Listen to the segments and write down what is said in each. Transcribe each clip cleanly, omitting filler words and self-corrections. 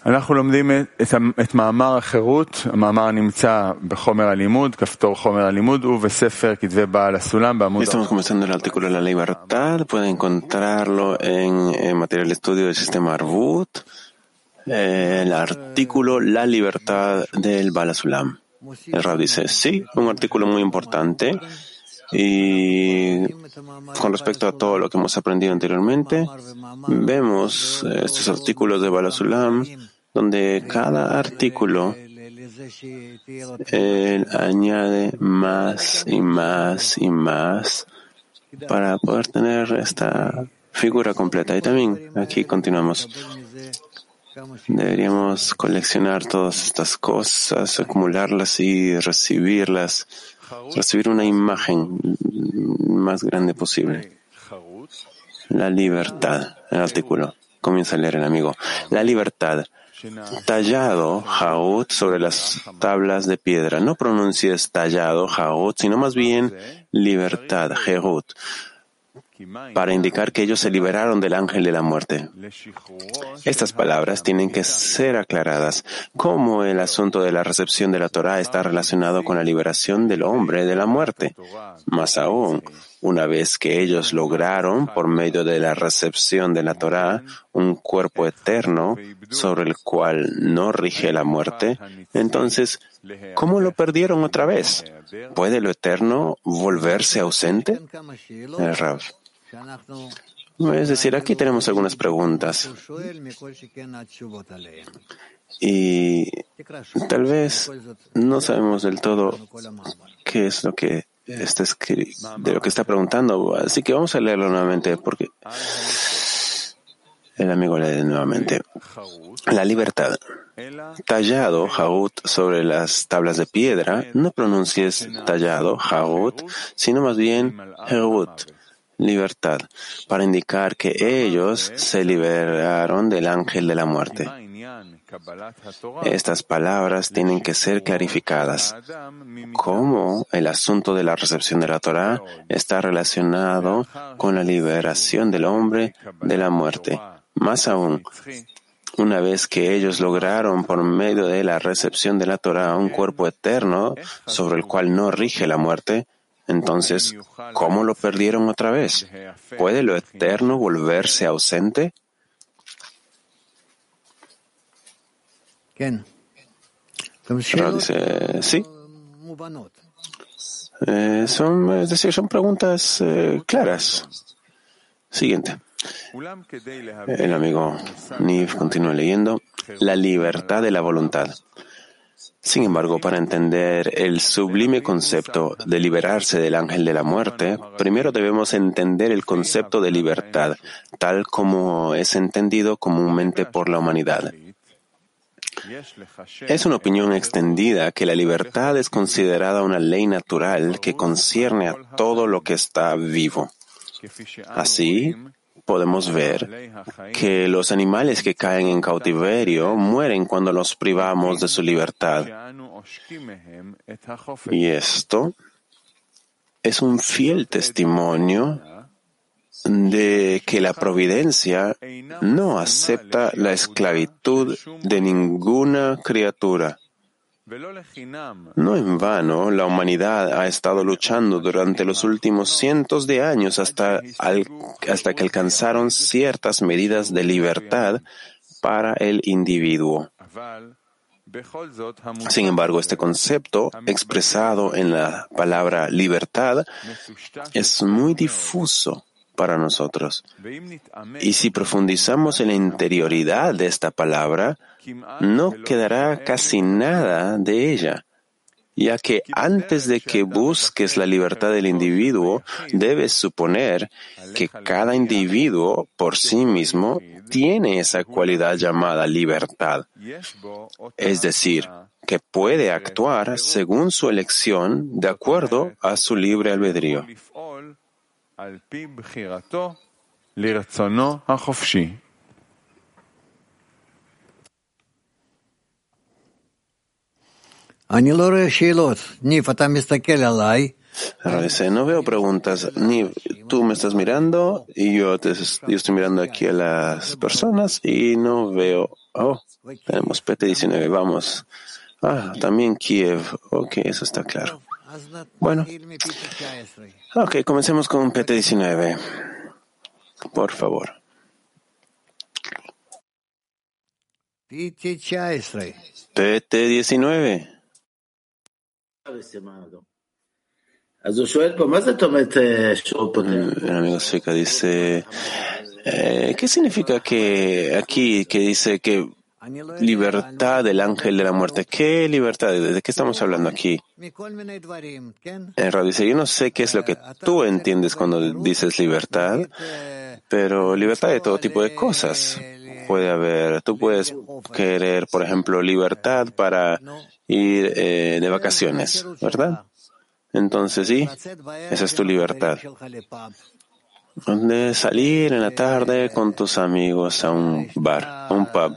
אנחנו לומדים את מאמר החירות, המאמר נמצא בחומר הלימוד, כפתור חומר הלימוד, ובספר כתבי בעל הסולם בעמוד... Estamos comenzando el artículo de la libertad, pueden encontrarlo en material de estudio del sistema Arvut, el artículo La libertad del Baal HaSulam. El Rab dice, sí, un artículo muy importante, y con respecto a todo lo que hemos aprendido anteriormente, vemos estos artículos de Baal HaSulam, donde cada artículo él añade más y más y más para poder tener esta figura completa. Y también aquí continuamos. Deberíamos coleccionar todas estas cosas, acumularlas y recibirlas, recibir una imagen más grande posible. La libertad, el artículo. Comienza a leer el amigo. La libertad. Tallado, Jaut, sobre las tablas de piedra. No pronuncies tallado, Jaut, sino más bien libertad, Jerut, para indicar que ellos se liberaron del ángel de la muerte. Estas palabras tienen que ser aclaradas. ¿Cómo el asunto de la recepción de la Torá está relacionado con la liberación del hombre de la muerte? Más aún, una vez que ellos lograron, por medio de la recepción de la Torá, un cuerpo eterno sobre el cual no rige la muerte, entonces, ¿cómo lo perdieron otra vez? ¿Puede lo eterno volverse ausente? El Rav. Es decir, aquí tenemos algunas preguntas. Y tal vez no sabemos del todo qué es lo que está escrito, de lo que está preguntando. Así que vamos a leerlo nuevamente, porque el amigo lee nuevamente. La libertad. Tallado, Jaut, sobre las tablas de piedra. No pronuncies tallado, Jaut, sino más bien Jerut, libertad, para indicar que ellos se liberaron del ángel de la muerte. Estas palabras tienen que ser clarificadas. ¿Cómo el asunto de la recepción de la Torá está relacionado con la liberación del hombre de la muerte? Más aún, una vez que ellos lograron por medio de la recepción de la Torá un cuerpo eterno sobre el cual no rige la muerte, entonces, ¿cómo lo perdieron otra vez? ¿Puede lo eterno volverse ausente? Dice, sí. Son preguntas claras. Siguiente. El amigo Niv continúa leyendo. La libertad de la voluntad. Sin embargo, para entender el sublime concepto de liberarse del ángel de la muerte, primero debemos entender el concepto de libertad, tal como es entendido comúnmente por la humanidad. Es una opinión extendida que la libertad es considerada una ley natural que concierne a todo lo que está vivo. Así, podemos ver que los animales que caen en cautiverio mueren cuando los privamos de su libertad. Y esto es un fiel testimonio de que la providencia no acepta la esclavitud de ninguna criatura. No en vano, la humanidad ha estado luchando durante los últimos cientos de años hasta que alcanzaron ciertas medidas de libertad para el individuo. Sin embargo, este concepto, expresado en la palabra libertad, es muy difuso para nosotros. Y si profundizamos en la interioridad de esta palabra, no quedará casi nada de ella, ya que antes de que busques la libertad del individuo, debes suponer que cada individuo por sí mismo tiene esa cualidad llamada libertad, es decir, que puede actuar según su elección de acuerdo a su libre albedrío. Ahora dice, no veo preguntas, ni tú me estás mirando y yo estoy mirando aquí a las personas y no veo Oh, tenemos PT19, vamos. También Kiev. Ok, eso está claro. Bueno. Ok, comencemos con PT19. Por favor. PT19. El amigo Seca dice, ¿qué significa que aquí que dice que libertad del ángel de la muerte? ¿Qué libertad? ¿De qué estamos hablando aquí? Rab dice, yo no sé qué es lo que tú entiendes cuando dices libertad, pero libertad de todo tipo de cosas puede haber. Tú puedes querer, por ejemplo, libertad para ir de vacaciones, ¿verdad? Entonces, sí, esa es tu libertad. De salir en la tarde con tus amigos a un bar, a un pub,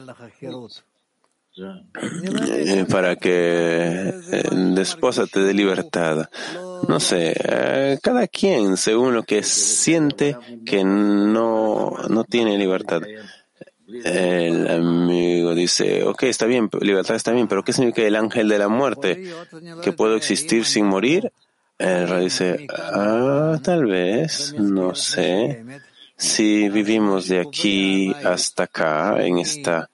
para que la esposa te dé libertad. No sé, cada quien, según lo que siente que no tiene libertad. El amigo dice, ok, está bien, libertad está bien, pero ¿qué significa el ángel de la muerte? ¿Que puedo existir sin morir? El Rab dice, tal vez, no sé. Si vivimos de aquí hasta acá, en esta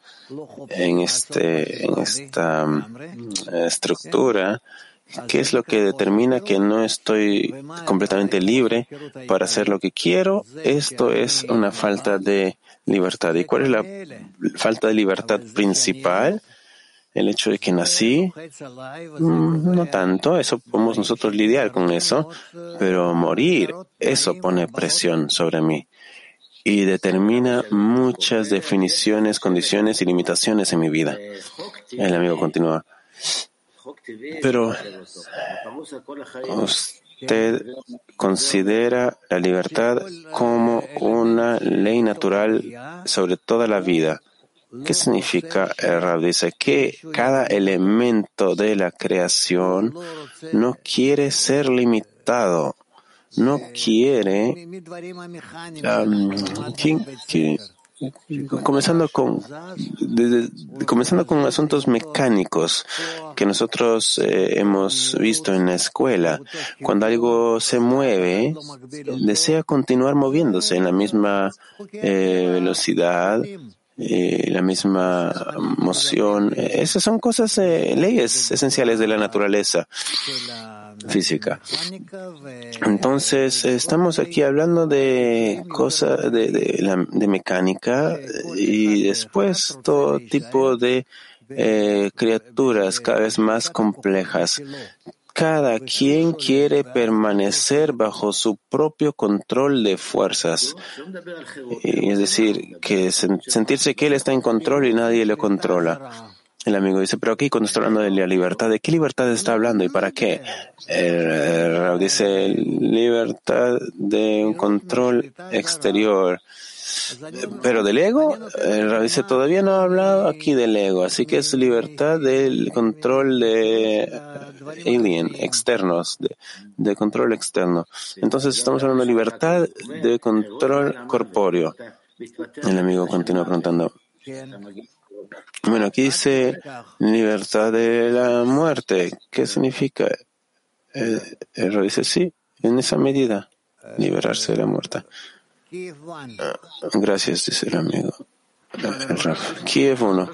estructura, ¿qué es lo que determina que no estoy completamente libre para hacer lo que quiero? Esto es una falta de libertad. ¿Y cuál es la falta de libertad principal? El hecho de que nací, no tanto, eso podemos nosotros lidiar con eso, pero morir, eso pone presión sobre mí y determina muchas definiciones, condiciones y limitaciones en mi vida. El amigo continúa. Pero usted considera la libertad como una ley natural sobre toda la vida. ¿Qué significa? El Rab dice que cada elemento de la creación no quiere ser limitado, no quiere, comenzando con asuntos mecánicos que nosotros hemos visto en la escuela. Cuando algo se mueve, desea continuar moviéndose en la misma velocidad, la misma moción. Esas son cosas, leyes esenciales de la naturaleza física. Entonces, estamos aquí hablando de cosas de mecánica y después todo tipo de criaturas cada vez más complejas. Cada quien quiere permanecer bajo su propio control de fuerzas. Es decir, que sentirse que él está en control y nadie le controla. El amigo dice, pero aquí cuando está hablando de la libertad, ¿de qué libertad está hablando y para qué? Dice, libertad de un control exterior. Pero del ego, dice, todavía no ha hablado aquí del ego, así que es libertad del control de alien, externos, de control externo. Entonces estamos hablando de libertad de control corpóreo. El amigo continúa preguntando. Bueno, aquí dice libertad de la muerte. ¿Qué significa? El dice, sí, en esa medida, liberarse de la muerte. Gracias, dice el amigo. Kiev 1.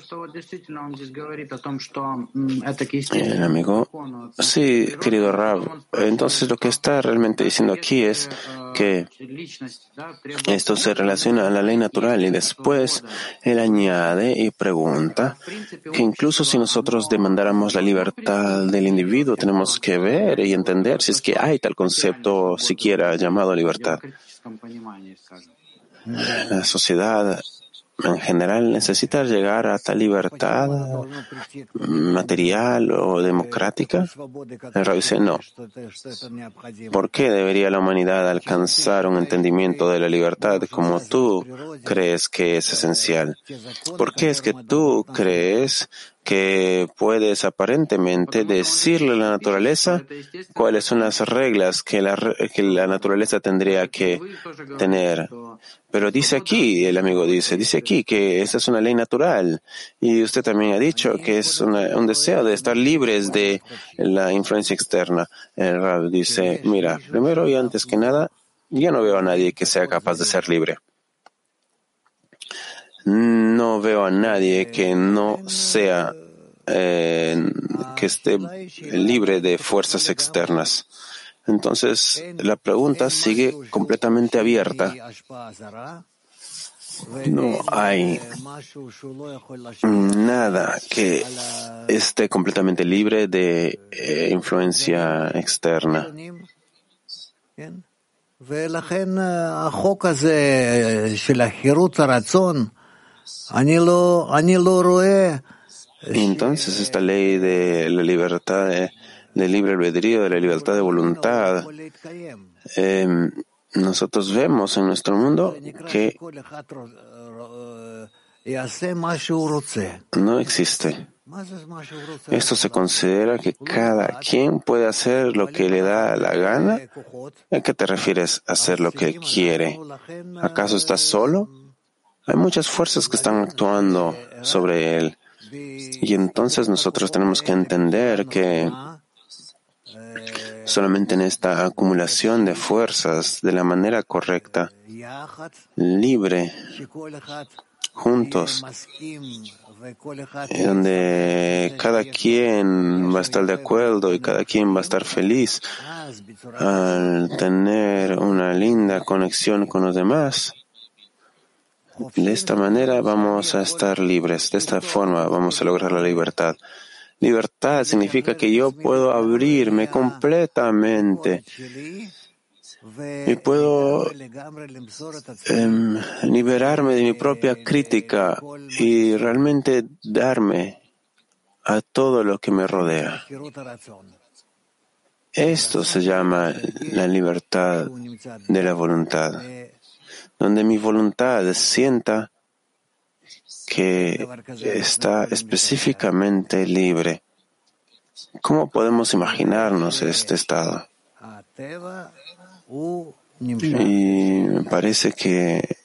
El amigo, sí, querido Rab. Entonces lo que está realmente diciendo aquí es que esto se relaciona a la ley natural y después él añade y pregunta que incluso si nosotros demandáramos la libertad del individuo, tenemos que ver y entender si es que hay tal concepto siquiera llamado libertad. La sociedad en general necesita llegar a tal libertad material o democrática. El Rab dice no. ¿Por qué debería la humanidad alcanzar un entendimiento de la libertad como tú crees que es esencial? ¿Por qué es que tú crees que puedes aparentemente decirle a la naturaleza cuáles son las reglas que la naturaleza tendría que tener. Pero dice aquí, el amigo dice aquí que esa es una ley natural. Y usted también ha dicho que es un deseo de estar libres de la influencia externa. El Rab dice, mira, primero y antes que nada, yo no veo a nadie que sea capaz de ser libre. No veo a nadie que no sea, que esté libre de fuerzas externas. Entonces, la pregunta sigue completamente abierta. No hay nada que esté completamente libre de influencia externa. Y entonces esta ley de la libertad, de libre albedrío, de la libertad de voluntad, nosotros vemos en nuestro mundo que no existe. Esto se considera que cada quien puede hacer lo que le da la gana. ¿A qué te refieres a hacer lo que quiere? ¿Acaso estás solo? Hay muchas fuerzas que están actuando sobre él. Y entonces nosotros tenemos que entender que solamente en esta acumulación de fuerzas, de la manera correcta, libre, juntos, donde cada quien va a estar de acuerdo y cada quien va a estar feliz al tener una linda conexión con los demás. De esta manera vamos a estar libres, de esta forma vamos a lograr la libertad. Libertad significa que yo puedo abrirme completamente y puedo liberarme de mi propia crítica y realmente darme a todo lo que me rodea. Esto se llama la libertad de la voluntad, donde mi voluntad sienta que está específicamente libre. ¿Cómo podemos imaginarnos este estado? Y me parece que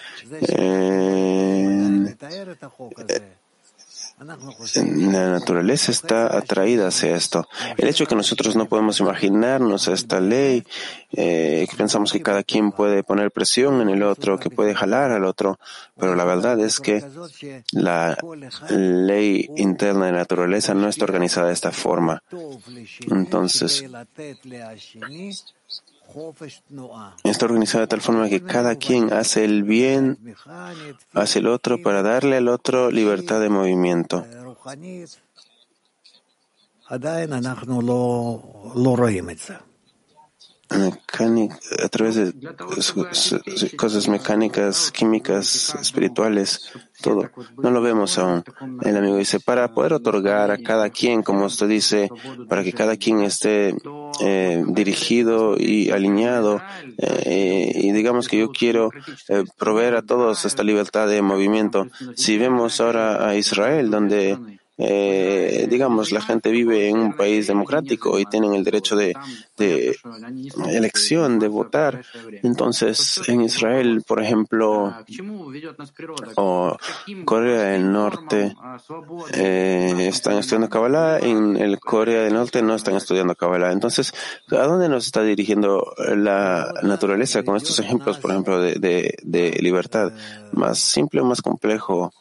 la naturaleza está atraída hacia esto. El hecho de que nosotros no podemos imaginarnos esta ley, que pensamos que cada quien puede poner presión en el otro, que puede jalar al otro, pero la verdad es que la ley interna de la naturaleza no está organizada de esta forma. Entonces, está organizada de tal forma que cada quien hace el bien hacia el otro para darle al otro libertad de movimiento. A través de cosas mecánicas, químicas, espirituales, todo. No lo vemos aún. El amigo dice, para poder otorgar a cada quien, como usted dice, para que cada quien esté dirigido y alineado, y digamos que yo quiero proveer a todos esta libertad de movimiento. Si vemos ahora a Israel, donde digamos, la gente vive en un país democrático y tienen el derecho de elección, de votar. Entonces, en Israel, por ejemplo, o Corea del Norte, están estudiando Kabbalah, en el Corea del Norte no están estudiando Kabbalah. Entonces, ¿a dónde nos está dirigiendo la naturaleza con estos ejemplos, por ejemplo, de libertad? ¿Más simple o más complejo?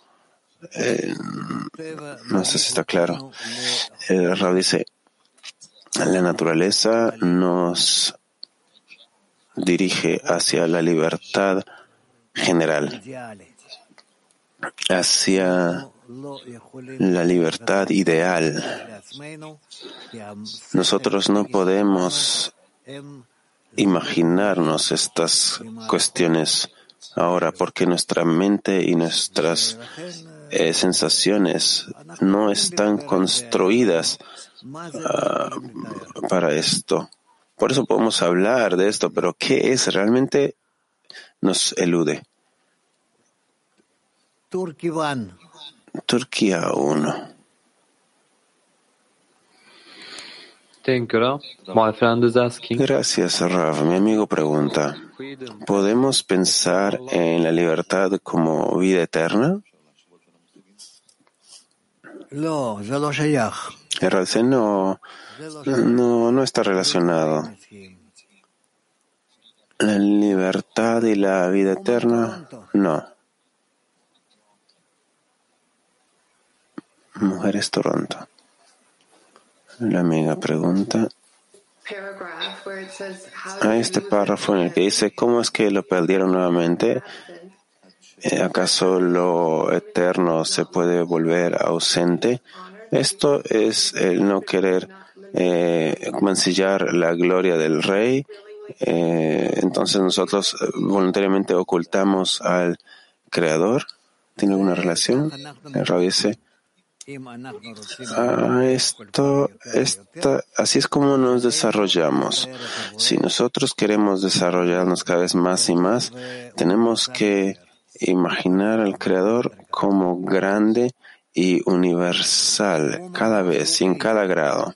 No sé si está claro. El Rab dice, la naturaleza nos dirige hacia la libertad general, hacia la libertad ideal. Nosotros no podemos imaginarnos estas cuestiones ahora porque nuestra mente y nuestras sensaciones no están construidas para esto. Por eso podemos hablar de esto, pero ¿qué es realmente? Nos elude. Turquía 1. Gracias, Rav. Mi amigo pregunta, ¿podemos pensar en la libertad como vida eterna? El Rav dice, no está relacionado. La libertad y la vida eterna, no. Mujeres Toronto. La amiga pregunta a este párrafo en el que dice, ¿cómo es que lo perdieron nuevamente? ¿Acaso lo eterno se puede volver ausente? Esto es el no querer mancillar la gloria del rey. Entonces nosotros voluntariamente ocultamos al Creador. ¿Tiene alguna relación? El Rabbi dice, así es como nos desarrollamos. Si nosotros queremos desarrollarnos cada vez más y más, tenemos que imaginar al Creador como grande y universal, cada vez y en cada grado.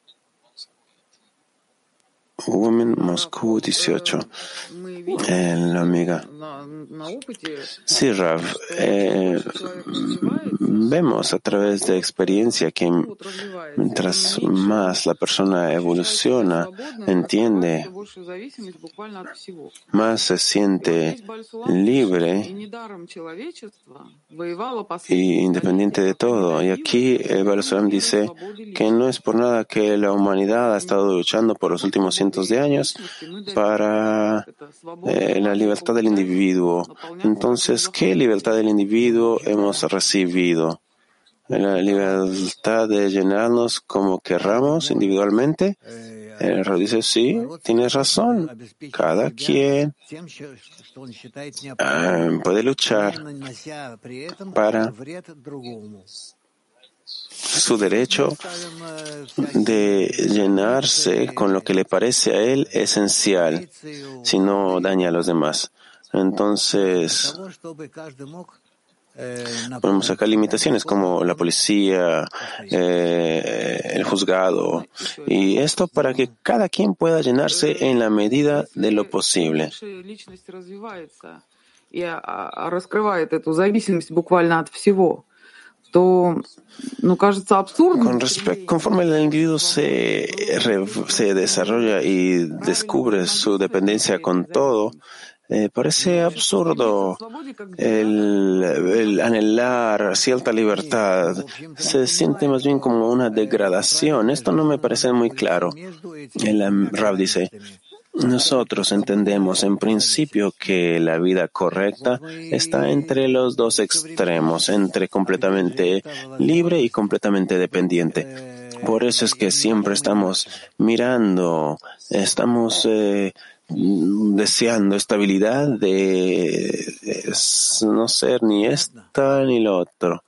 Women Moscú 18. La amiga. Sí, Rav. Vemos a través de experiencia que mientras más la persona evoluciona, entiende, más se siente libre y independiente de todo. Y aquí el Baal Sulam dice que no es por nada que la humanidad ha estado luchando por los últimos cientos de años para la libertad del individuo. Entonces, ¿qué libertad del individuo hemos recibido? La libertad de llenarnos como querramos individualmente. El Rab dice, sí, tienes razón. Cada quien puede luchar para su derecho de llenarse con lo que le parece a él esencial, si no daña a los demás. Entonces, ponemos acá limitaciones como la policía, el juzgado, y esto para que cada quien pueda llenarse en la medida de lo posible. Conforme el individuo se desarrolla y descubre su dependencia con todo, parece absurdo el anhelar cierta libertad. Se siente más bien como una degradación. Esto no me parece muy claro. El Rab dice, nosotros entendemos en principio que la vida correcta está entre los dos extremos, entre completamente libre y completamente dependiente. Por eso es que siempre estamos mirando, estamos deseando estabilidad de no ser ni esta ni lo otro.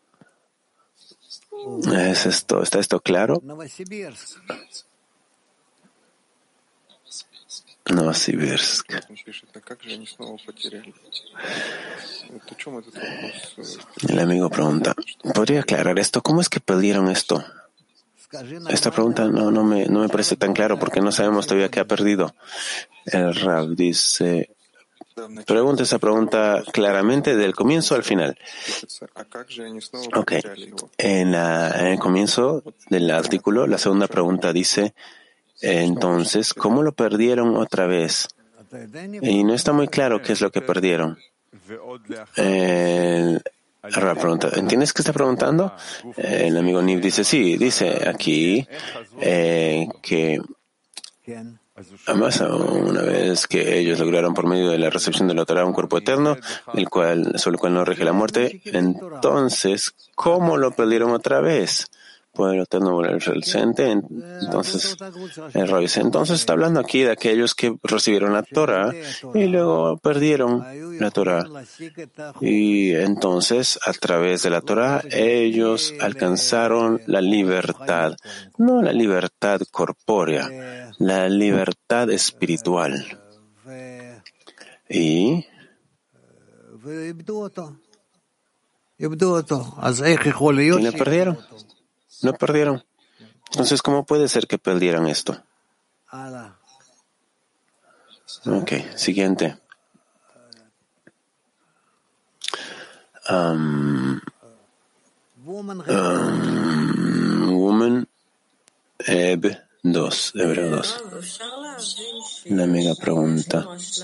¿Es esto? ¿Está esto claro? Novosibirsk. El amigo pregunta, ¿podría aclarar esto? ¿Cómo es que perdieron esto? Esta pregunta no me parece tan claro porque no sabemos todavía qué ha perdido. El Rab dice, pregunta esa pregunta claramente del comienzo al final. Ok. En el comienzo del artículo, la segunda pregunta dice, entonces, ¿cómo lo perdieron otra vez? Y no está muy claro qué es lo que perdieron. La pregunta, ¿entiendes qué está preguntando? El amigo Niv dice, sí, dice aquí que además, una vez que ellos lograron por medio de la recepción de la Torah un cuerpo eterno, sobre el cual no rige la muerte, entonces, ¿cómo lo perdieron otra vez? Pueblo eterno el presente. Entonces, el Rabbi dice, entonces está hablando aquí de aquellos que recibieron la Torah y luego perdieron la Torah. Y entonces, a través de la Torah, ellos alcanzaron la libertad, no la libertad corpórea, la libertad espiritual. Y lo perdieron. Lo perdieron. Entonces, ¿cómo puede ser que perdieran esto? Ok, siguiente. Woman Eb 2, Hebreo 2. La amiga pregunta.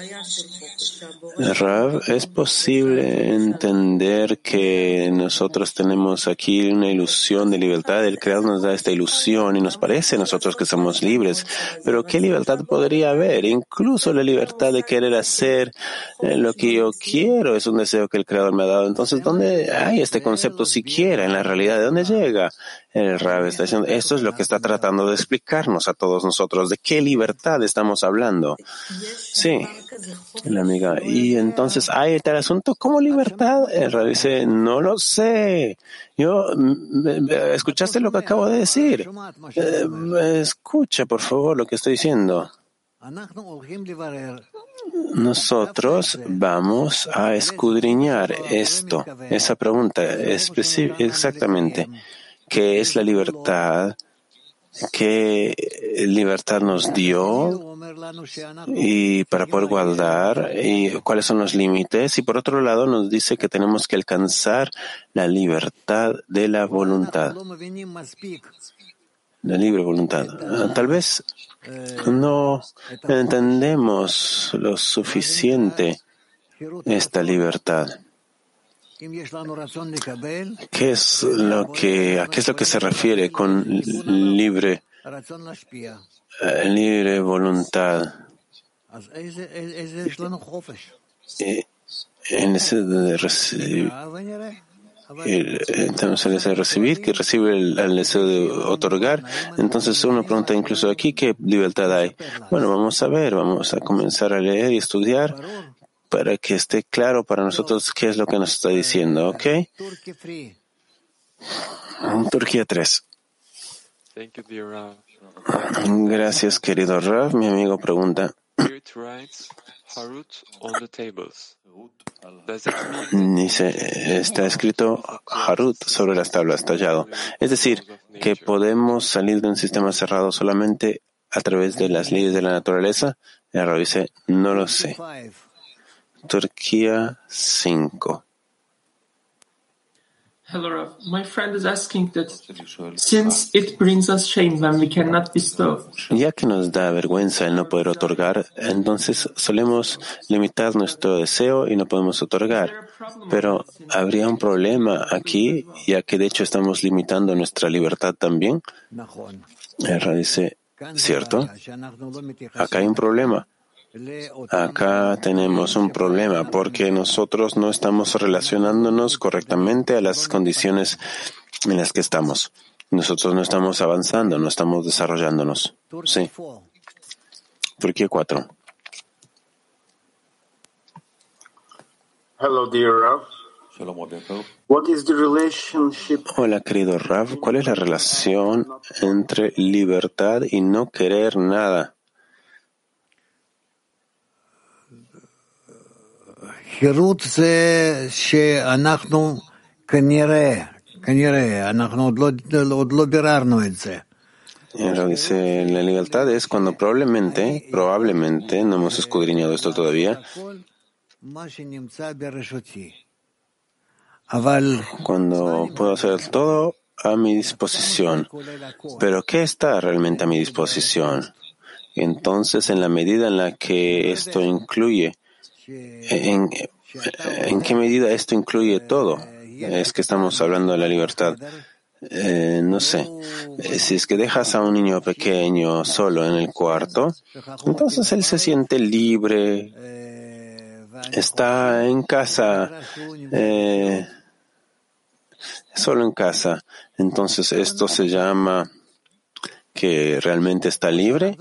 Rav, ¿es posible entender que nosotros tenemos aquí una ilusión de libertad? El Creador nos da esta ilusión y nos parece a nosotros que somos libres. Pero ¿qué libertad podría haber? Incluso la libertad de querer hacer lo que yo quiero es un deseo que el Creador me ha dado. Entonces, ¿dónde hay este concepto siquiera en la realidad? ¿De dónde llega? El Rav está diciendo, esto es lo que está tratando de explicarnos a todos nosotros. ¿De qué libertad estamos hablando? Sí, la amiga. Y entonces hay tal asunto como libertad. El Rav dice, no lo sé. ¿Escuchaste lo que acabo de decir? Escucha, por favor, lo que estoy diciendo. Nosotros vamos a escudriñar esa pregunta exactamente. ¿Qué es la libertad? ¿Qué libertad nos dio? Y para poder guardar, y cuáles son los límites. Y por otro lado nos dice que tenemos que alcanzar la libertad de la voluntad. La libre voluntad. Tal vez no entendemos lo suficiente esta libertad. ¿A qué es lo que se refiere con libre voluntad? En ese de recibir, tenemos el deseo de recibir, que recibe el deseo de otorgar. Entonces uno pregunta incluso aquí, ¿qué libertad hay? Bueno, vamos a comenzar a leer y estudiar para que esté claro para nosotros qué es lo que nos está diciendo, ¿ok? Turquía 3. Gracias, querido Rav. Mi amigo pregunta. Dice, está escrito Harut sobre las tablas, tallado. Es decir, que podemos salir de un sistema cerrado solamente a través de las leyes de la naturaleza. El Rav dice, no lo sé. Turquía 5. Hello, Rav. My friend is asking that since it brings us shame when we cannot bestow. Ya que nos da vergüenza el no poder otorgar, entonces solemos limitar nuestro deseo y no podemos otorgar. Pero ¿habría un problema aquí, ya que de hecho estamos limitando nuestra libertad también? Rav dice, ¿cierto? Acá hay un problema. Acá tenemos un problema porque nosotros no estamos relacionándonos correctamente a las condiciones en las que estamos. Nosotros no estamos avanzando, no estamos desarrollándonos. Sí. Turquía 4. Hello, dear Rav. What is the relationship? Hola, querido Rav. ¿Cuál es la relación entre libertad y no querer nada? חירות זה שאנחנו כנראה, אנחנו עוד לא ביררנו את זה. Lo que dice la libertad es cuando probablemente, no hemos escudriñado esto todavía, cuando puedo hacer todo a mi disposición. Pero ¿qué está realmente a mi disposición? Entonces, en la medida en la que esto incluye, ¿en qué medida esto incluye todo? Es que estamos hablando de la libertad. No sé. Si es que dejas a un niño pequeño solo en el cuarto, entonces él se siente libre, está en casa, solo en casa. Entonces esto se llama que realmente está libre.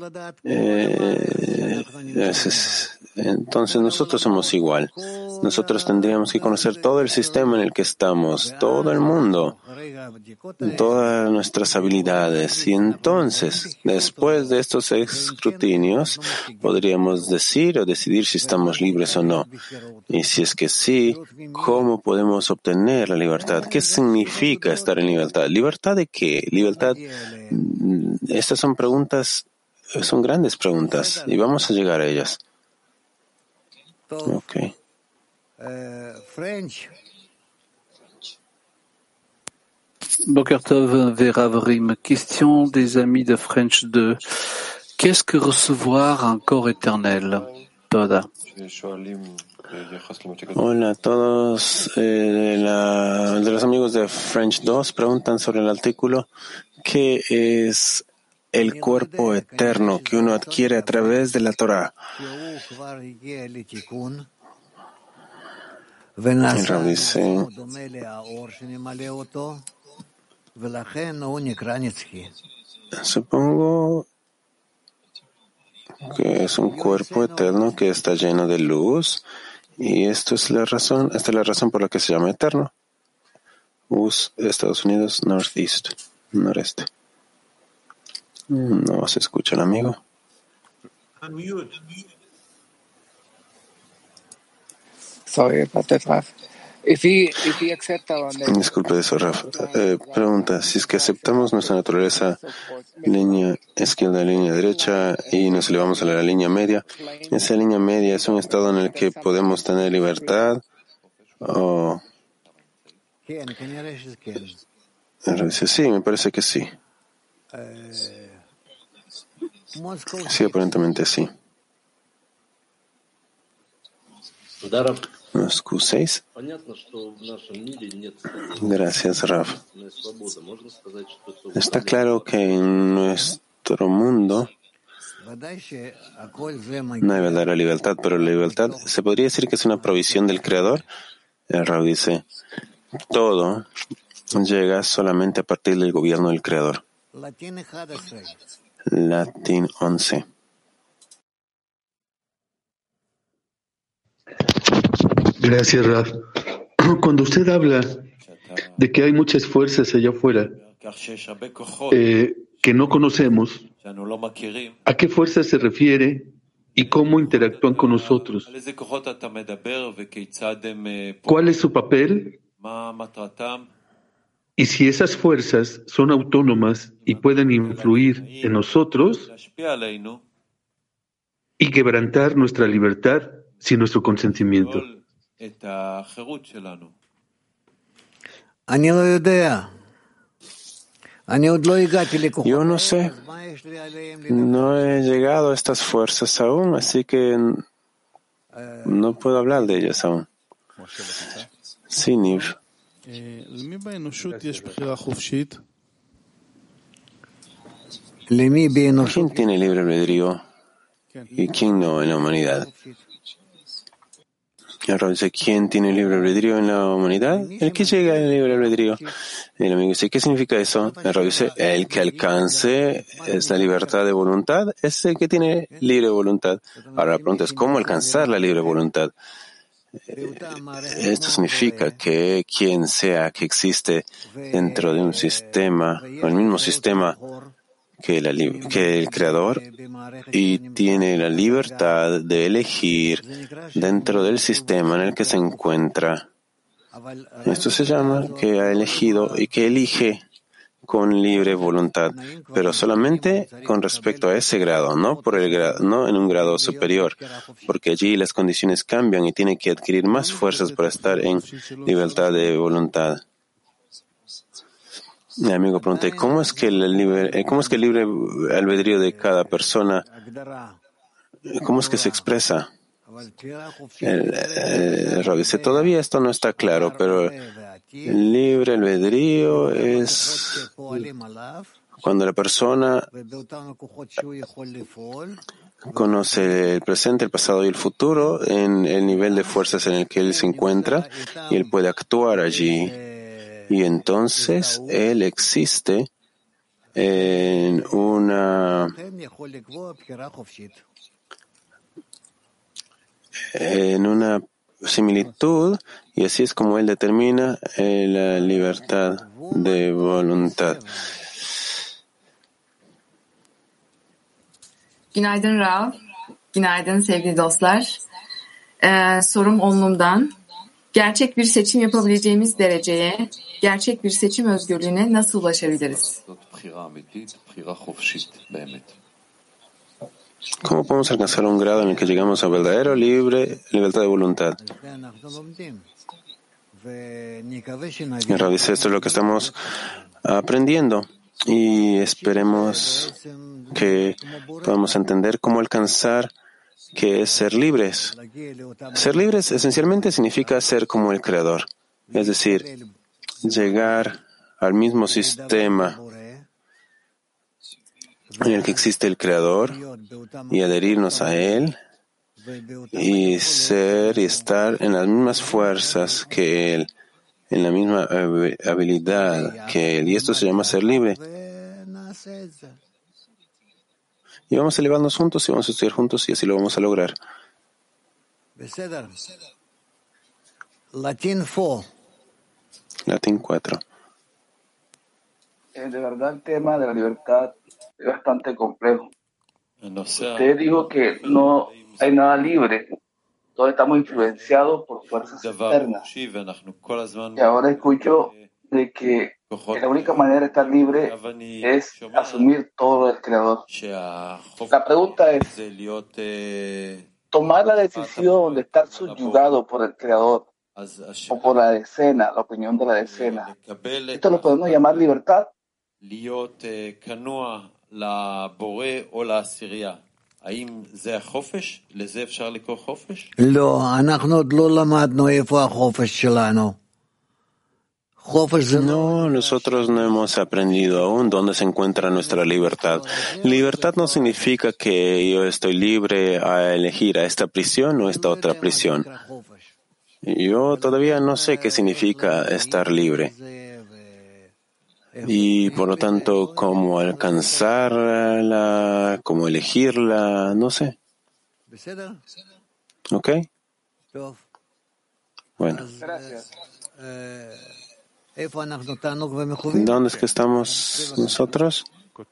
Entonces nosotros somos igual. Nosotros tendríamos que conocer todo el sistema en el que estamos, todo el mundo. todas nuestras habilidades. Y entonces, después de estos escrutinios, podríamos decir o decidir si estamos libres o no. Y si es que sí, ¿cómo podemos obtener la libertad? ¿Qué significa estar en libertad? ¿Libertad de qué? Libertad. Estas son preguntas, son grandes preguntas y vamos a llegar a ellas. Okay. French. Boker Tov Veravrim. Question des amis de French 2. Qu'est-ce que recevoir un corps éternel? Toda. Hola a todos. De los amigos de French 2 preguntan sobre el artículo ¿qué es el cuerpo eterno que uno adquiere a través de la Torah? El Rab dice, supongo que es un cuerpo eterno que está lleno de luz y esta es la razón por la que se llama eterno. Estados Unidos, Northeast, noreste. No se escucha el amigo. Sorry about that, Raf. If he accepts our Disculpe eso, Raf. Pregunta, si es que aceptamos nuestra naturaleza línea izquierda, línea derecha y nos elevamos a la línea media, ¿esa línea media es un estado en el que podemos tener libertad? ¿O... Sí, me parece que sí. Sí, aparentemente sí. Moscú 6. Gracias, Raf. Está claro que en nuestro mundo no hay verdadera libertad, pero la libertad se podría decir que es una provisión del Creador. El Raf dice, todo llega solamente a partir del gobierno del Creador. Latín 11. Gracias, Raf. Cuando usted habla de que hay muchas fuerzas allá afuera que no conocemos, ¿a qué fuerzas se refiere y cómo interactúan con nosotros? ¿Cuál es su papel? Y si esas fuerzas son autónomas y pueden influir en nosotros y quebrantar nuestra libertad sin nuestro consentimiento. Yo no sé, no he llegado a estas fuerzas aún, así que no puedo hablar de ellas aún. Sí, Niv. ¿Quién tiene libre albedrío y quién no en la humanidad? El Rab dice, ¿quién tiene libre albedrío en la humanidad? El que llega al libre albedrío. El amigo dice, ¿qué significa eso? El Rab dice, el que alcance esta libertad de voluntad es el que tiene libre voluntad. Ahora la pregunta es, ¿cómo alcanzar la libre voluntad? Esto significa que quien sea que existe dentro de un sistema, o el mismo sistema que el Creador, y tiene la libertad de elegir dentro del sistema en el que se encuentra. Esto se llama que ha elegido y que elige con libre voluntad, pero solamente con respecto a ese grado, no en un grado superior, porque allí las condiciones cambian y tiene que adquirir más fuerzas para estar en libertad de voluntad. Mi amigo pregunta, ¿cómo es que el libre albedrío de cada persona, cómo es que se expresa? El Rab dice, todavía esto no está claro, pero el libre albedrío es cuando la persona conoce el presente, el pasado y el futuro en el nivel de fuerzas en el que él se encuentra y él puede actuar allí. Y entonces él existe en una similitud Y así es como él determina la libertad de voluntad. Günaydın Rav. Günaydın sevgili dostlar. Sorum onlumdan. Gerçek bir seçim yapabileceğimiz dereceye, gerçek bir seçim özgürlüğüne nasıl ulaşabiliriz? ¿Cómo podemos alcanzar un grado en el que llegamos a verdadero libertad de voluntad? El Rav dice, esto es lo que estamos aprendiendo y esperemos que podamos entender cómo alcanzar que es ser libres. Ser libres esencialmente significa ser como el Creador, es decir, llegar al mismo sistema en el que existe el Creador y adherirnos a Él y ser y estar en las mismas fuerzas que Él, en la misma habilidad que Él. Y esto se llama ser libre. Y vamos a elevarnos juntos y vamos a estudiar juntos y así lo vamos a lograr. Latín 4. De verdad el tema de la libertad es bastante complejo. Usted dijo que no hay nada libre, todos estamos influenciados por fuerzas externas. Y ahora escucho de que la única manera de estar libre es asumir todo el Creador. La pregunta es, tomar la decisión de estar subyugado por el Creador o por la decena, la opinión de la decena, ¿esto lo podemos llamar libertad? לא, אנחנו עוד לא למדנו איפה החופש שלנו. No, nosotros no hemos aprendido aún dónde se encuentra nuestra libertad. Libertad no significa que yo estoy libre a elegir a esta prisión o esta otra prisión. Yo todavía no sé qué significa estar libre. Y por lo tanto, cómo alcanzarla, cómo elegirla, no sé. ¿Ok? Bueno. Gracias. ¿Dónde es que estamos nosotros?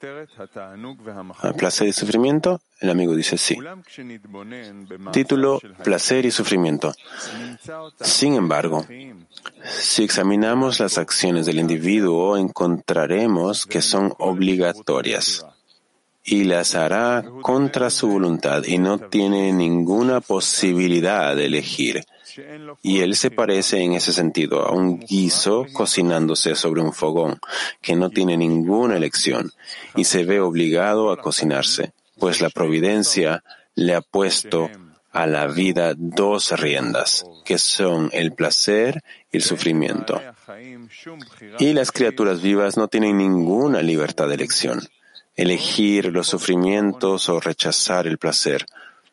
Placer y sufrimiento. El amigo dice sí. Título: Placer y sufrimiento. Sin embargo, si examinamos las acciones del individuo, encontraremos que son obligatorias y las hará contra su voluntad y no tiene ninguna posibilidad de elegir. Y él se parece en ese sentido a un guiso cocinándose sobre un fogón, que no tiene ninguna elección y se ve obligado a cocinarse, pues la providencia le ha puesto a la vida dos riendas, que son el placer y el sufrimiento. Y las criaturas vivas no tienen ninguna libertad de elección, elegir los sufrimientos o rechazar el placer.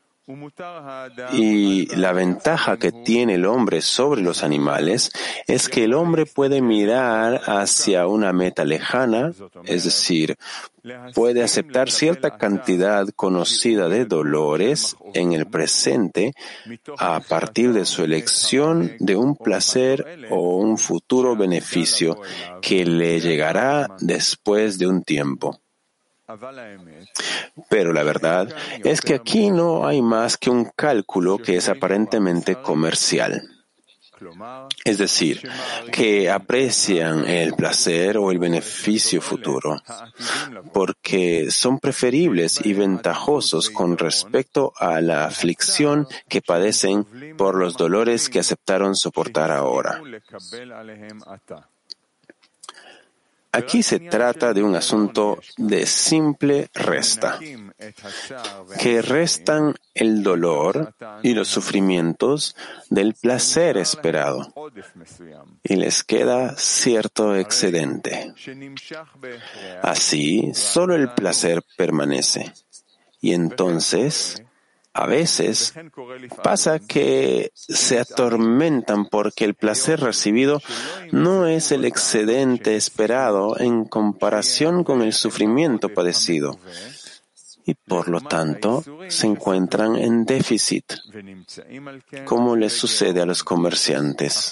Y la ventaja que tiene el hombre sobre los animales es que el hombre puede mirar hacia una meta lejana, es decir, puede aceptar cierta cantidad conocida de dolores en el presente a partir de su elección de un placer o un futuro beneficio que le llegará después de un tiempo. Pero la verdad es que aquí no hay más que un cálculo que es aparentemente comercial. Es decir, que aprecian el placer o el beneficio futuro, porque son preferibles y ventajosos con respecto a la aflicción que padecen por los dolores que aceptaron soportar ahora. Aquí se trata de un asunto de simple resta, que restan el dolor y los sufrimientos del placer esperado, y les queda cierto excedente. Así, solo el placer permanece, y entonces, a veces, pasa que se atormentan porque el placer recibido no es el excedente esperado en comparación con el sufrimiento padecido. y por lo tanto se encuentran en déficit, como les sucede a los comerciantes.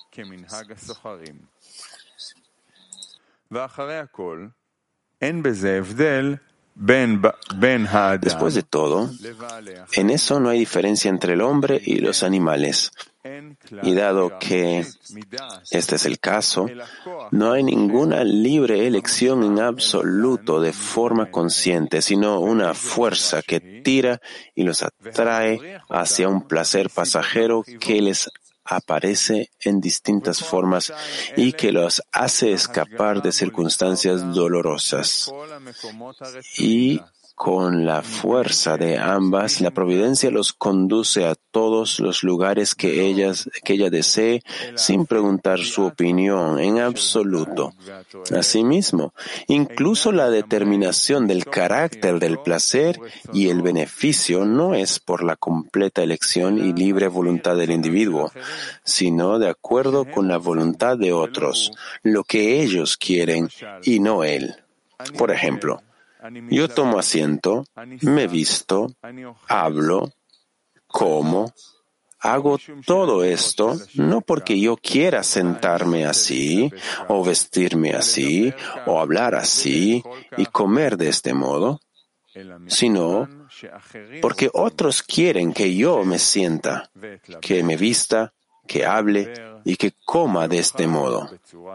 Después de todo, en eso no hay diferencia entre el hombre y los animales. Y dado que este es el caso, no hay ninguna libre elección en absoluto de forma consciente, sino una fuerza que tira y los atrae hacia un placer pasajero que les aparece en distintas formas y que los hace escapar de circunstancias dolorosas. Y con la fuerza de ambas, la providencia los conduce a todos los lugares que ella desee, sin preguntar su opinión en absoluto. Asimismo, incluso la determinación del carácter del placer y el beneficio no es por la completa elección y libre voluntad del individuo, sino de acuerdo con la voluntad de otros, lo que ellos quieren y no él. Por ejemplo, yo tomo asiento, me visto, hablo, como, hago todo esto no porque yo quiera sentarme así, o vestirme así, o hablar así, y comer de este modo, sino porque otros quieren que yo me sienta, que me vista, que hable y que coma de este modo.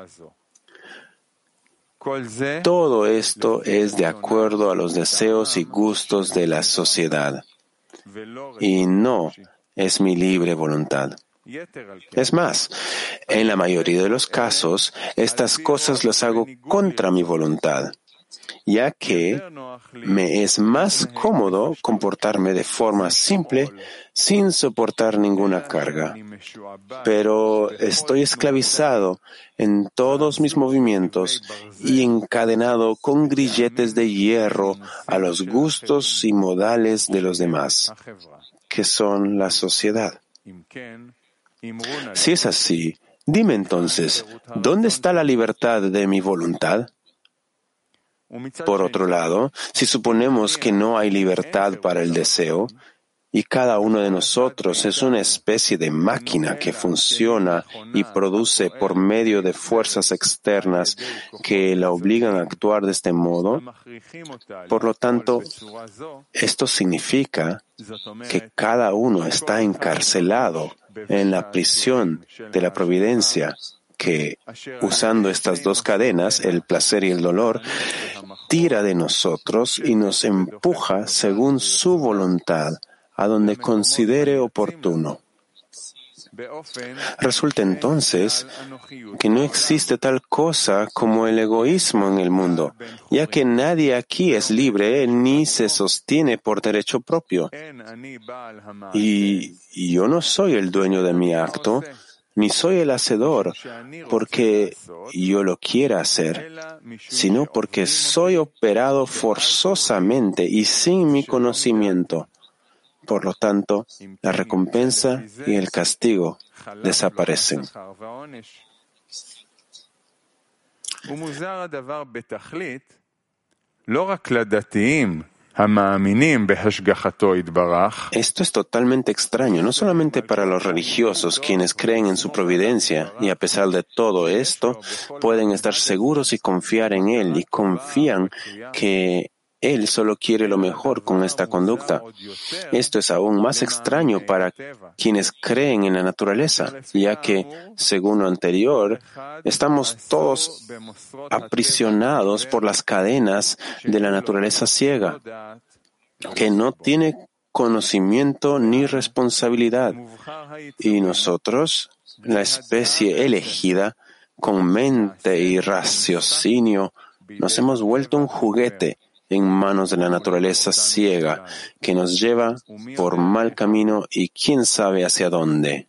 Todo esto es de acuerdo a los deseos y gustos de la sociedad, y no es mi libre voluntad. Es más, en la mayoría de los casos, estas cosas las hago contra mi voluntad, ya que me es más cómodo comportarme de forma simple sin soportar ninguna carga. Pero estoy esclavizado en todos mis movimientos y encadenado con grilletes de hierro a los gustos y modales de los demás, que son la sociedad. Si es así, dime entonces, ¿dónde está la libertad de mi voluntad? Por otro lado, si suponemos que no hay libertad para el deseo, y cada uno de nosotros es una especie de máquina que funciona y produce por medio de fuerzas externas que la obligan a actuar de este modo, por lo tanto, esto significa que cada uno está encarcelado en la prisión de la providencia, que, usando estas dos cadenas, el placer y el dolor, tira de nosotros y nos empuja según su voluntad, a donde considere oportuno. Resulta entonces que no existe tal cosa como el egoísmo en el mundo, ya que nadie aquí es libre ni se sostiene por derecho propio. Y yo no soy el dueño de mi acto, ni soy el hacedor porque yo lo quiera hacer, sino porque soy operado forzosamente y sin mi conocimiento. Por lo tanto, la recompensa y el castigo desaparecen. Esto es totalmente extraño, no solamente para los religiosos, quienes creen en su providencia, y a pesar de todo esto, pueden estar seguros y confiar en Él, y confían que Él solo quiere lo mejor con esta conducta. Esto es aún más extraño para quienes creen en la naturaleza, ya que, según lo anterior, estamos todos aprisionados por las cadenas de la naturaleza ciega, que no tiene conocimiento ni responsabilidad. Y nosotros, la especie elegida, con mente y raciocinio, nos hemos vuelto un juguete en manos de la naturaleza ciega que nos lleva por mal camino y quién sabe hacia dónde.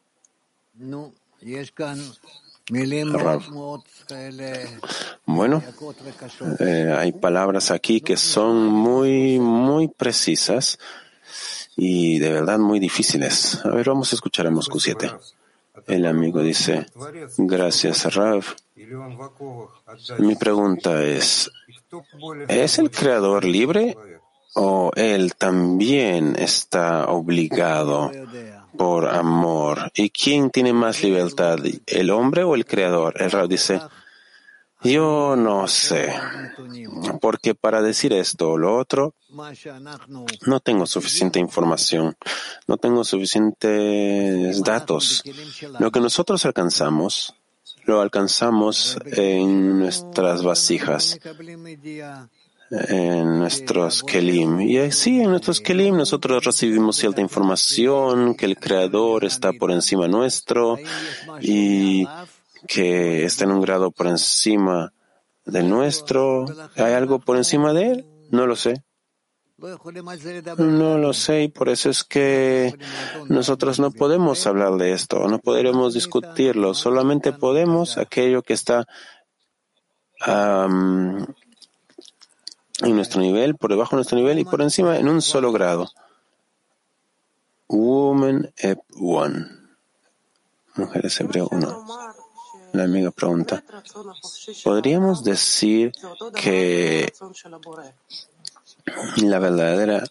Bueno, hay palabras aquí que son muy, muy precisas y de verdad muy difíciles. A ver, vamos a escuchar a Moscú 7. El amigo dice, gracias, Rav. Mi pregunta ¿es el creador libre o él también está obligado por amor? ¿Y quién tiene más libertad, el hombre o el creador? El Rab dice, yo no sé, porque para decir esto o lo otro, no tengo suficiente información, no tengo suficientes datos. Lo que nosotros alcanzamos, lo alcanzamos en nuestras vasijas, en nuestros kelim. Y así en nuestros kelim nosotros recibimos cierta información, que el Creador está por encima nuestro y que está en un grado por encima del nuestro. ¿Hay algo por encima de él? No lo sé. No lo sé, y por eso es que nosotros no podemos hablar de esto, no podremos discutirlo, solamente podemos aquello que está en nuestro nivel, por debajo de nuestro nivel y por encima en un solo grado. Woman Ep 1. Mujeres Hebreo 1. La amiga pregunta, ¿podríamos decir que la verdadera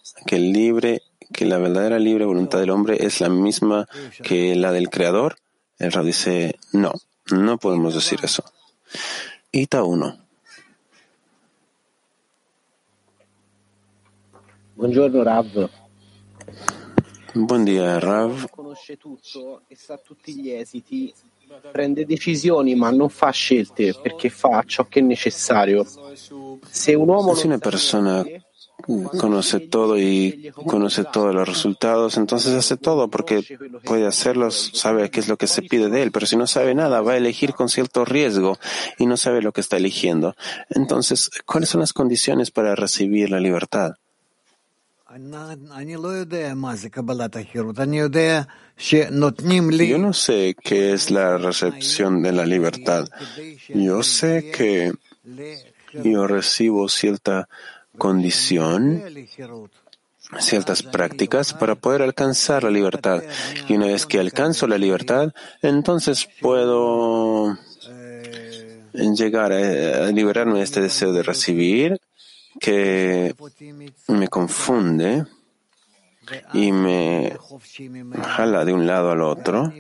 libre voluntad del hombre es la misma que la del Creador? El Rab dice, no podemos decir eso. Ita 1. Buongiorno Rav. Buen día, Rav. Conosce tutto e sa tutti gli esiti, prende decisioni ma non fa scelte perché fa ciò che è necessario. Se un uomo si una persona conoce todo y conoce todos los resultados, entonces hace todo porque puede hacerlos, sabe qué es lo que se pide de él, pero si no sabe nada, va a elegir con cierto riesgo y no sabe lo que está eligiendo. Entonces, ¿cuáles son las condiciones para recibir la libertad? Yo no sé qué es la recepción de la libertad. Yo sé que yo recibo cierta condición, ciertas prácticas para poder alcanzar la libertad. Y una vez que alcanzo la libertad, entonces puedo llegar a liberarme de este deseo de recibir, que me confunde y me jala de un lado al otro,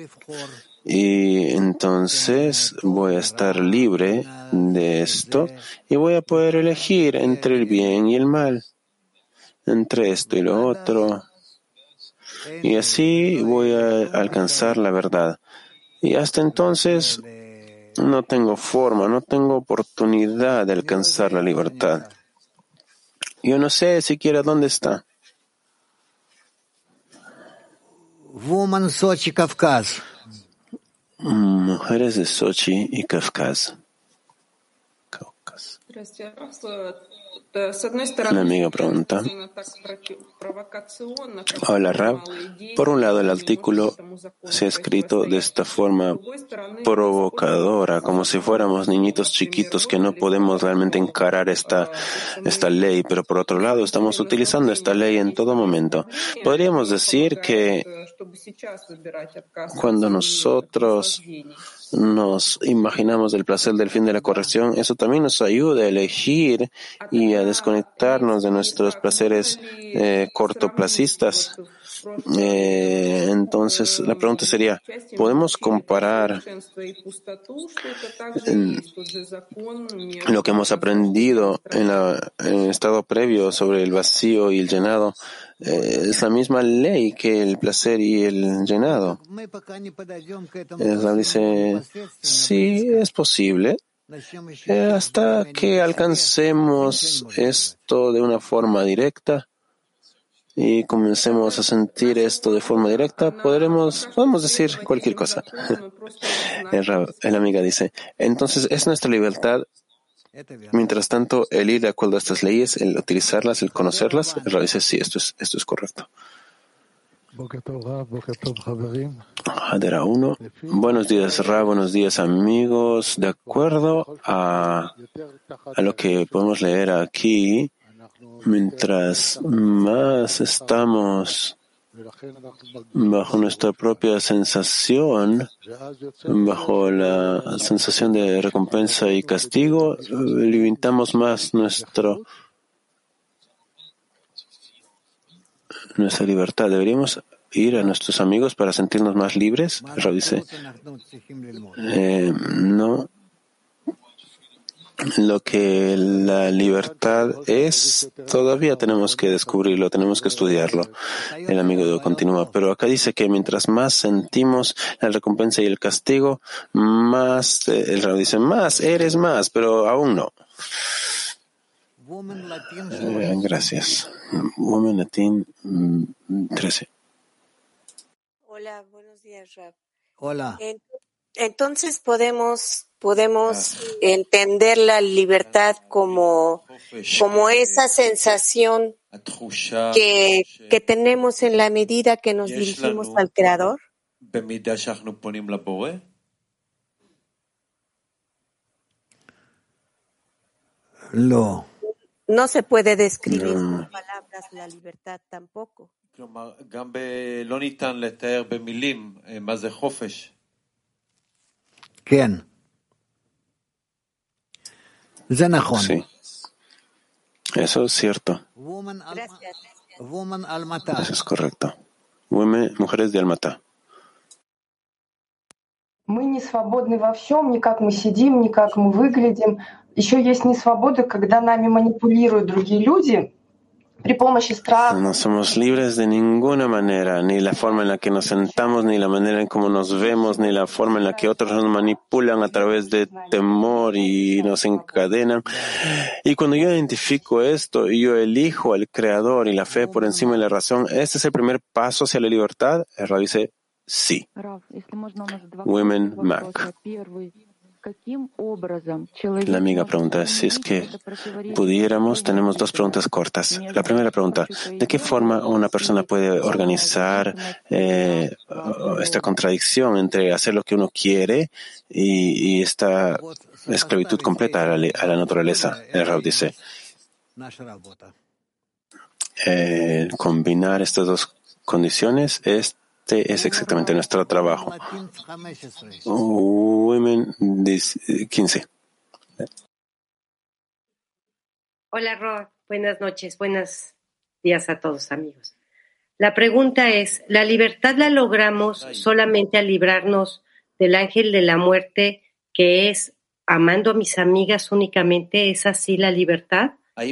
y entonces voy a estar libre de esto y voy a poder elegir entre el bien y el mal, entre esto y lo otro, y así voy a alcanzar la verdad. Y hasta entonces no tengo forma, no tengo oportunidad de alcanzar la libertad. Yo no sé siquiera dónde está. Woman Sochi, Kafkaz. Mujeres de Sochi y Kafkaz. La amiga pregunta. Hola, Rab. Por un lado, el artículo se ha escrito de esta forma provocadora, como si fuéramos niñitos chiquitos que no podemos realmente encarar esta ley, pero por otro lado, estamos utilizando esta ley en todo momento. Podríamos decir que cuando nosotros nos imaginamos el placer del fin de la corrección, eso también nos ayuda a elegir y a desconectarnos de nuestros placeres cortoplacistas. Entonces, la pregunta sería, ¿podemos comparar lo que hemos aprendido en el estado previo sobre el vacío y el llenado? Es la misma ley que el placer y el llenado. Dice, sí, es posible. Hasta que alcancemos esto de una forma directa y comencemos a sentir esto de forma directa, podemos decir cualquier cosa. La amiga dice, entonces es nuestra libertad. Mientras tanto, el ir de acuerdo a estas leyes, el utilizarlas, el conocerlas, el Rab dice, sí, esto es correcto. Hadera 1. Buenos días, Rab, buenos días, amigos. De acuerdo a lo que podemos leer aquí, mientras más estamos bajo nuestra propia sensación, bajo la sensación de recompensa y castigo, limitamos más nuestro nuestra libertad. ¿Deberíamos ir a nuestros amigos para sentirnos más libres? El Rab dice, no. Lo que la libertad es, todavía tenemos que descubrirlo, tenemos que estudiarlo. El amigo continúa, pero acá dice que mientras más sentimos la recompensa y el castigo, más, el Rab dice, más, eres más, pero aún no. Gracias. Woman Latin 13. Hola, buenos días, Rab. Hola. Entonces podemos entender la libertad como esa sensación que tenemos en la medida que nos dirigimos al Creador. No se puede describir con palabras la libertad tampoco. ¿Quién? Sí, eso es cierto. Gracias. Eso es correcto. Mujeres de Almatá. Мы не свободны во всем, ни как мы сидим, ни как мы выглядим. Еще есть несвобода, когда нами манипулируют другие люди при помощи страха. No somos libres de ninguna manera, ni la forma en la que nos sentamos, ni la manera en cómo nos vemos, ni la forma en la que otros nos manipulan a través de temor y nos encadenan. Y cuando yo identifico esto y yo elijo al Creador y la fe por encima de la razón, ¿este es el primer paso hacia la libertad? El Rab dice, sí. Women Mac. La amiga pregunta, si es que pudiéramos, tenemos dos preguntas cortas. La primera pregunta, ¿de qué forma una persona puede organizar esta contradicción entre hacer lo que uno quiere y esta esclavitud completa a la naturaleza? El Rab dice, combinar estas dos condiciones es exactamente nuestro trabajo. Women 15. Hola, Rob. Buenas noches. Buenos días a todos, amigos. La pregunta es, ¿la libertad la logramos solamente al librarnos del ángel de la muerte, que es amando a mis amigas únicamente? ¿Es así la libertad?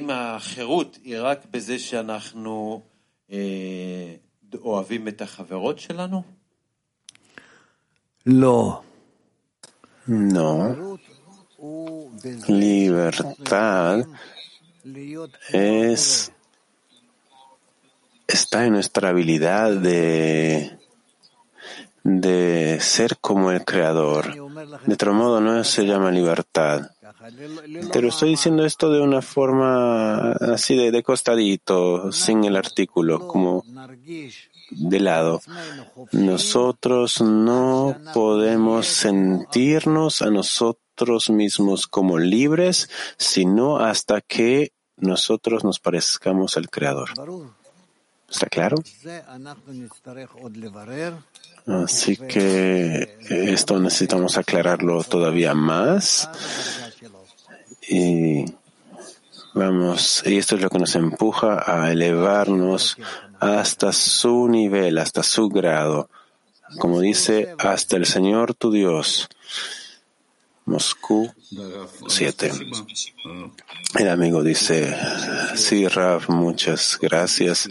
No. Libertad está en nuestra habilidad de ser como el Creador. De otro modo no se llama libertad. Pero estoy diciendo esto de una forma así de costadito, sin el artículo, como de lado. Nosotros no podemos sentirnos a nosotros mismos como libres, sino hasta que nosotros nos parezcamos al Creador. ¿Está claro? Así que esto necesitamos aclararlo todavía más. Y esto es lo que nos empuja a elevarnos hasta su nivel, hasta su grado. Como dice, hasta el Señor tu Dios. Moscú 7. El amigo dice, sí, Rav, muchas gracias.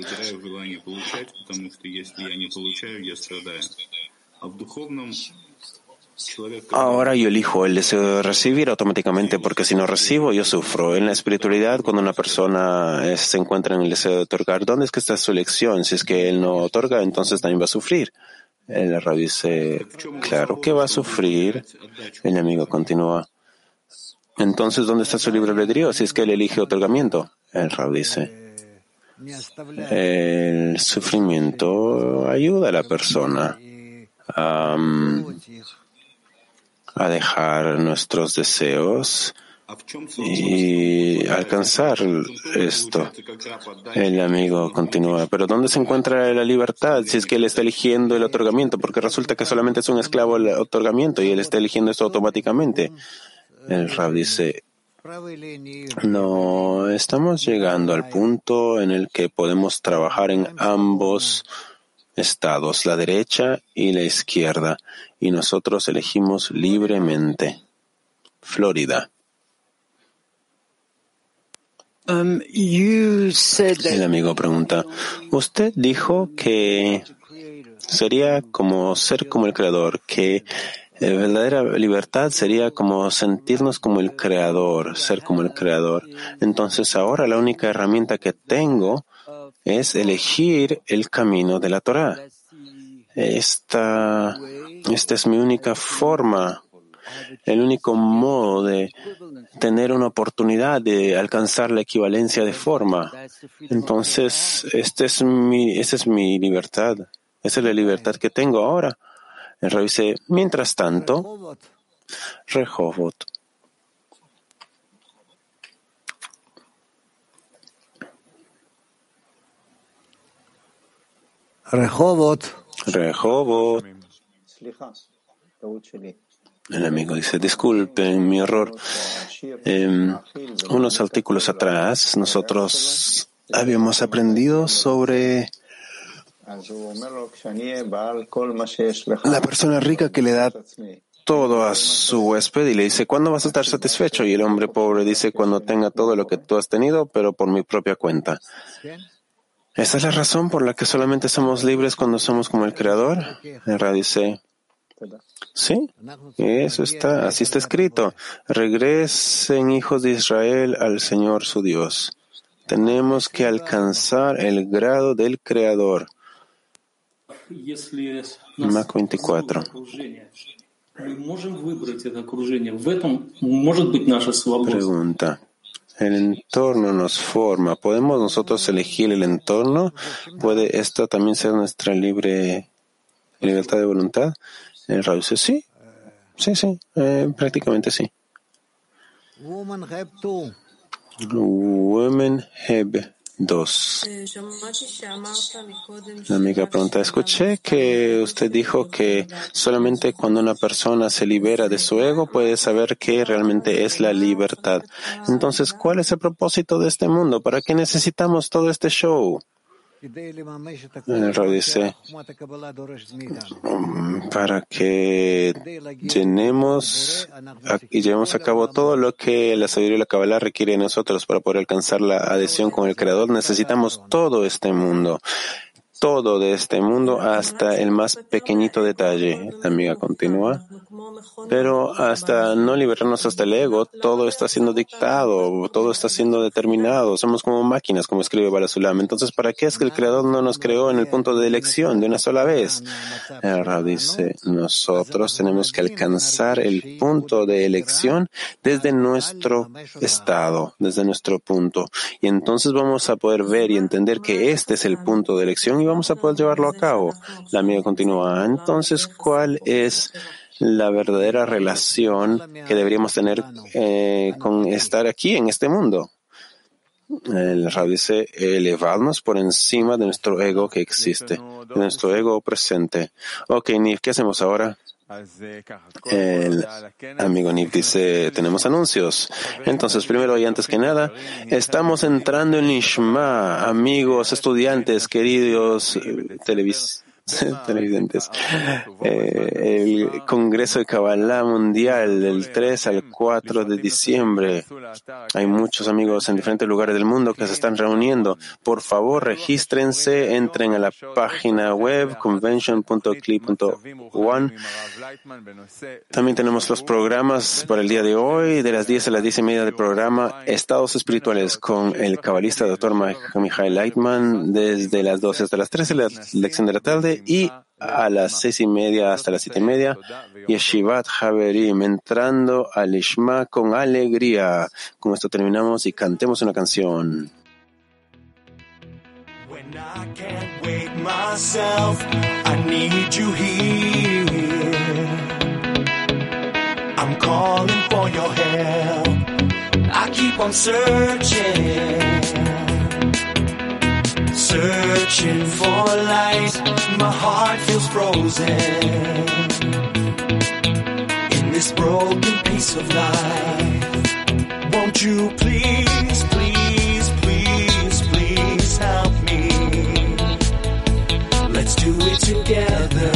Ahora yo elijo el deseo de recibir automáticamente, porque si no recibo, yo sufro. En la espiritualidad, cuando una persona se encuentra en el deseo de otorgar, ¿dónde es que está su elección? Si es que él no otorga, entonces también va a sufrir. El Rab dice, claro que va a sufrir. El amigo continúa. Entonces, ¿dónde está su libre albedrío si es que él elige otorgamiento? El Rab dice, el sufrimiento ayuda a la persona a dejar nuestros deseos y alcanzar esto. El amigo continúa, pero ¿dónde se encuentra la libertad si es que él está eligiendo el otorgamiento? Porque resulta que solamente es un esclavo el otorgamiento y él está eligiendo esto automáticamente. El Rab dice, No, estamos llegando al punto en el que podemos trabajar en ambos estados, la derecha y la izquierda, y nosotros elegimos libremente. Florida. El amigo pregunta, usted dijo que sería como ser como el Creador, que la verdadera libertad sería como sentirnos como el Creador, ser como el Creador. Entonces ahora la única herramienta que tengo es elegir el camino de la Torá. Esta es mi única forma, el único modo de tener una oportunidad de alcanzar la equivalencia de forma. Entonces, esa es mi libertad. Esa es la libertad que tengo ahora. El Rabbi dice, mientras tanto, Rehovot. Rehovot. El amigo dice, disculpen mi error. Unos artículos atrás, nosotros habíamos aprendido sobre la persona rica que le da todo a su huésped y le dice, ¿cuándo vas a estar satisfecho? Y el hombre pobre dice, cuando tenga todo lo que tú has tenido, pero por mi propia cuenta. ¿Esa es la razón por la que solamente somos libres cuando somos como el Creador? El Ra dice, sí, así está escrito. Regresen, hijos de Israel, al Señor su Dios. Tenemos que alcanzar el grado del Creador. Mac 24. Pregunta. El entorno nos forma. ¿Podemos nosotros elegir el entorno? ¿Puede esto también ser nuestra libertad de voluntad? El Rabbi dice, sí, prácticamente sí. Women Heb 2. La amiga pregunta, escuché que usted dijo que solamente cuando una persona se libera de su ego puede saber qué realmente es la libertad. Entonces, ¿cuál es el propósito de este mundo? ¿Para qué necesitamos todo este show? El Rabbi dice, para que llevemos a cabo todo lo que la sabiduría y la Kabbalah requiere de nosotros para poder alcanzar la adhesión con el Creador. Necesitamos todo este mundo hasta el más pequeñito detalle. La amiga continúa. Pero hasta no liberarnos hasta el ego, todo está siendo dictado, todo está siendo determinado. Somos como máquinas, como escribe Bala Sulam. Entonces, ¿para qué es que el Creador no nos creó en el punto de elección de una sola vez? El Rab dice, nosotros tenemos que alcanzar el punto de elección desde nuestro estado, desde nuestro punto. Y entonces vamos a poder ver y entender que este es el punto de elección y vamos a poder llevarlo a cabo. La amiga continúa. Entonces, ¿cuál es la verdadera relación que deberíamos tener con estar aquí en este mundo? El Rab dice, elevarnos por encima de nuestro ego que existe, de nuestro ego presente. Ok, Niv, ¿qué hacemos ahora? El amigo Niv dice, tenemos anuncios. Entonces, primero y antes que nada, estamos entrando en Lishma, amigos, estudiantes, queridos televidentes. El Congreso de Kabbalah Mundial del 3 al 4 de diciembre. Hay muchos amigos en diferentes lugares del mundo que se están reuniendo. Por favor, regístrense, entren a la página web convention.cli.one. También tenemos los programas para el día de hoy, de las 10 a las 10:30 del programa Estados Espirituales con el cabalista Dr. Michael Leitman, desde las 12 hasta las 13, la lección de la tarde, y a las 6:30 hasta las 7:30, Yeshivat Haverim, entrando al Ishma con alegría. Con esto terminamos y cantemos una canción. When I can't wake myself, I need you here. I'm calling for your help. I keep on searching for light. My heart feels frozen in this broken piece of life. Won't Would you please, please, please, please help me? Let's do it together.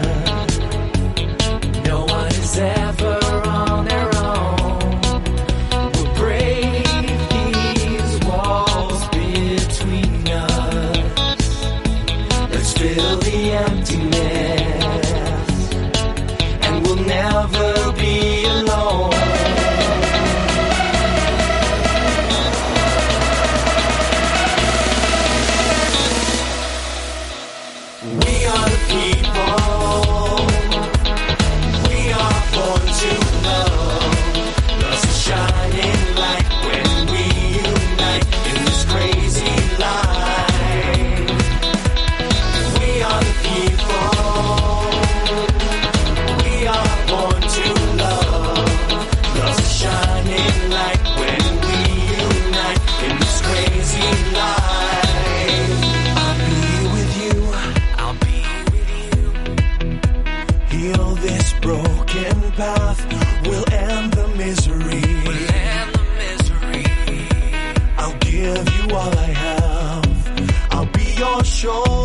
No one is ever on their own. We'll break these walls between us. Let's fill the emptiness, and we'll never be alone. We are the people. We are born to love. Love's a shining light when we unite in this crazy life. We are the people. We are born to love. Love's a shining light when we unite in this crazy life. I'll be with you. I'll be with you. Heal this broken path. We'll end the misery. We'll end the misery. I'll give you all I have. I'll be your shoulder.